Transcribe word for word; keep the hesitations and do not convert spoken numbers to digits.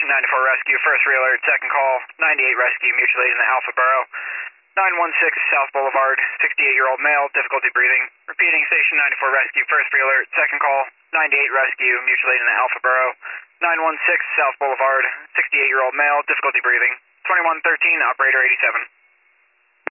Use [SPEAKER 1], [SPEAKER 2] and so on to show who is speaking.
[SPEAKER 1] ninety-four Rescue, first re-alert, second call, ninety-eight Rescue, mutual aid in the Alpha Borough. nine one six South Boulevard, sixty-eight-year-old male, difficulty breathing. Repeating, Station ninety-four Rescue, first re-alert, second call, ninety-eight Rescue, mutual aid in the Alpha Borough. nine one six South Boulevard, sixty-eight-year-old male, difficulty breathing. twenty-one thirteen, operator eighty-seven.